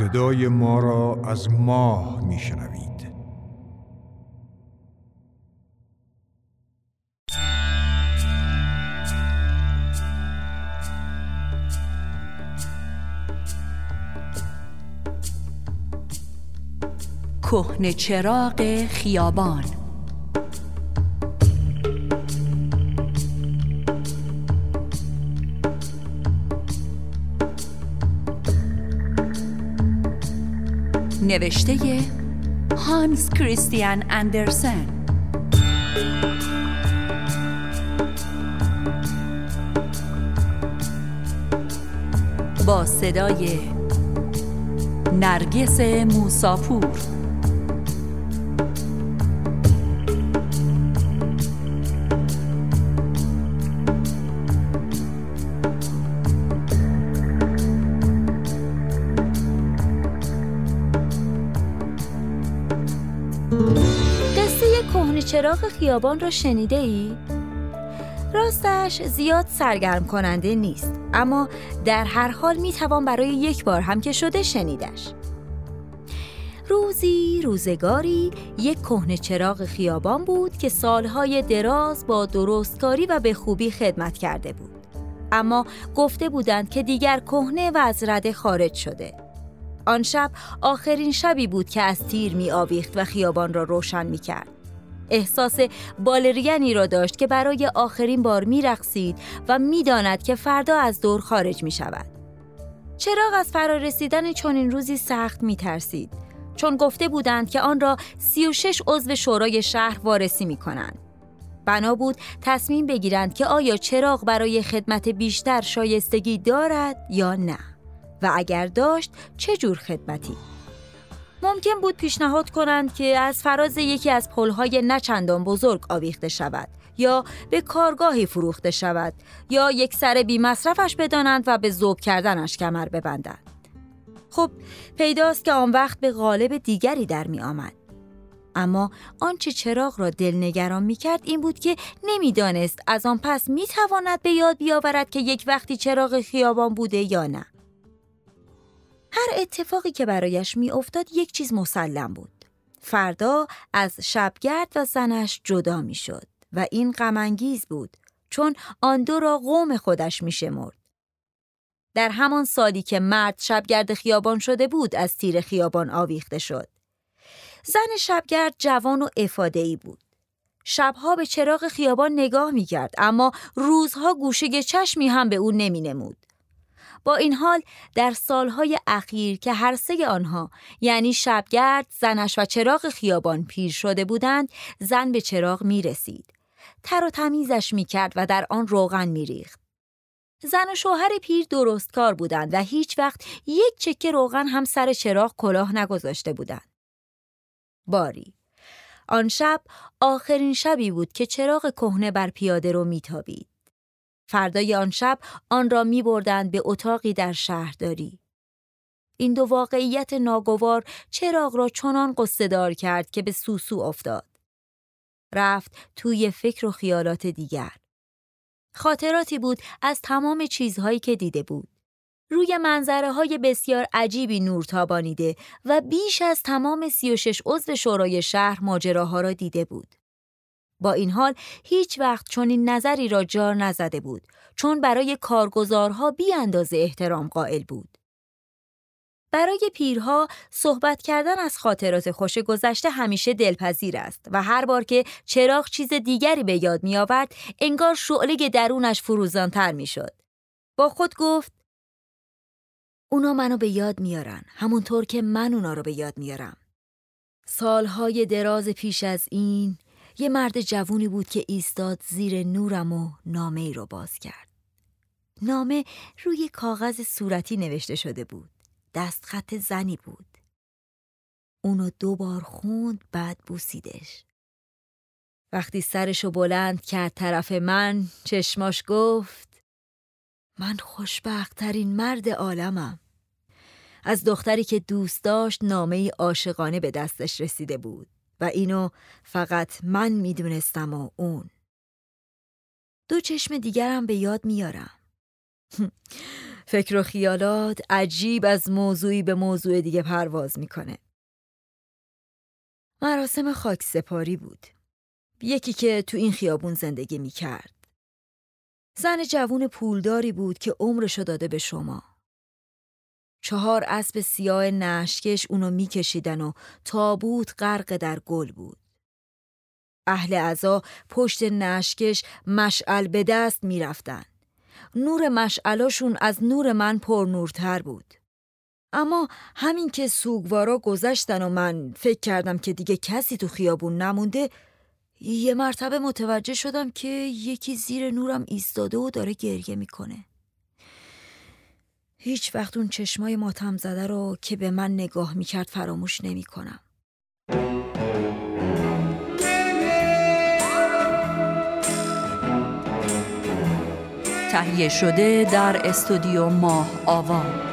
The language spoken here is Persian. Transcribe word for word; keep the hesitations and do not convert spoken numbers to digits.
صدای ما را از ماه میشنوید. کهنه چراغ خیابان. نوشته هانس کریستیان اندرسن. با صدای نرگس موساپور. چراغ خیابان را شنیده ای؟ راستش زیاد سرگرم کننده نیست، اما در هر حال می توان برای یک بار هم که شده شنیدش. روزی روزگاری یک کهنه چراغ خیابان بود که سالهای دراز با درستکاری و به خوبی خدمت کرده بود، اما گفته بودند که دیگر کهنه و از رده خارج شده. آن شب آخرین شبی بود که از تیر می آویخت و خیابان را روشن می کرد. احساس بالرینی را داشت که برای آخرین بار می رقصید و می داند که فردا از دور خارج می شود. چراغ از فرارسیدن چنین روزی سخت می ترسید، چون گفته بودند که آن را سی و شش عضو شورای شهر وارسی می کنند. بنا بود تصمیم بگیرند که آیا چراغ برای خدمت بیشتر شایستگی دارد یا نه، و اگر داشت چه جور خدمتی. ممکن بود پیشنهاد کنند که از فراز یکی از پل‌های نچندان بزرگ آویخته شود، یا به کارگاهی فروخته شود، یا یک سر بی مصرفش بدانند و به ذوب کردنش کمر ببندند. خب پیداست که آن وقت به قالب دیگری در می آمد. اما آنچه چراغ را دلنگران می کرد این بود که نمی دانست از آن پس می تواند به یاد بیاورد که یک وقتی چراغ خیابان بوده یا نه. هر اتفاقی که برایش می افتاد یک چیز مسلم بود. فردا از شبگرد و زنش جدا می شد و این غم انگیز بود، چون آن دو را قوم خودش می شمرد. در همان سالی که مرد شبگرد خیابان شده بود از تیر خیابان آویخته شد. زن شبگرد جوان و افاده‌ای بود. شبها به چراغ خیابان نگاه می کرد، اما روزها گوشه چشمی هم به او نمی نمود. با این حال در سالهای اخیر که هر سه آنها یعنی شبگرد، زنش و چراغ خیابان پیر شده بودند، زن به چراغ می رسید. تر و تمیزش می کرد و در آن روغن می ریخت. زن و شوهر پیر درست کار بودند و هیچ وقت یک چکه روغن هم سر چراغ کلاه نگذاشته بودند. باری آن شب آخرین شبی بود که چراغ کهنه بر پیاده رو می تابید. فردای آن شب آن را می بردند به اتاقی در شهرداری. این دو واقعیت ناگوار چراغ را چنان غصه‌دار کرد که به سوسو افتاد. رفت توی فکر و خیالات دیگر. خاطراتی بود از تمام چیزهایی که دیده بود. روی منظره‌های بسیار عجیبی نور تابانیده و بیش از تمام سی و شش عضو شورای شهر ماجراها را دیده بود. با این حال هیچ وقت چنین نظری را جار نزده بود، چون برای کارگزارها بی اندازه احترام قائل بود. برای پیرها صحبت کردن از خاطرات خوش گذشته همیشه دلپذیر است و هر بار که چراغ چیز دیگری به یاد می آورد انگار شعله درونش فروزانتر می شد. با خود گفت اونا منو به یاد میارن، همونطور که من اونا رو به یاد میارم. سالهای دراز پیش از این یه مرد جوونی بود که ایستاد زیر نورم و نامه ای رو باز کرد. نامه روی کاغذ صورتی نوشته شده بود. دستخط زنی بود. اونو دو بار خوند، بعد بوسیدش. وقتی سرشو بلند کرد طرف من، چشماش گفت من خوشبخت‌ترین مرد عالمم. از دختری که دوست داشت نامه‌ای عاشقانه به دستش رسیده بود و اینو فقط من میدونستم و اون. دو چشم دیگرم به یاد میارم. فکر و خیالات عجیب از موضوعی به موضوع دیگه پرواز میکنه. مراسم خاک سپاری بود. یکی که تو این خیابون زندگی میکرد. زن جوون پولداری بود که عمرشو داده به شما. چهار اسب سیاه نشکش اونو میکشیدن و تابوت غرق در گل بود. اهل عزا پشت نشکش مشعل به دست میرفتن. نور مشعلاشون از نور من پر نورتر بود. اما همین که سوگوارا گذشتن و من فکر کردم که دیگه کسی تو خیابون نمونده، یه مرتبه متوجه شدم که یکی زیر نورم ایستاده و داره گریه میکنه. هیچ وقت اون چشمای ماتم زده رو که به من نگاه میکرد فراموش نمیکنم. تهیه شده در استودیو ماه آوا.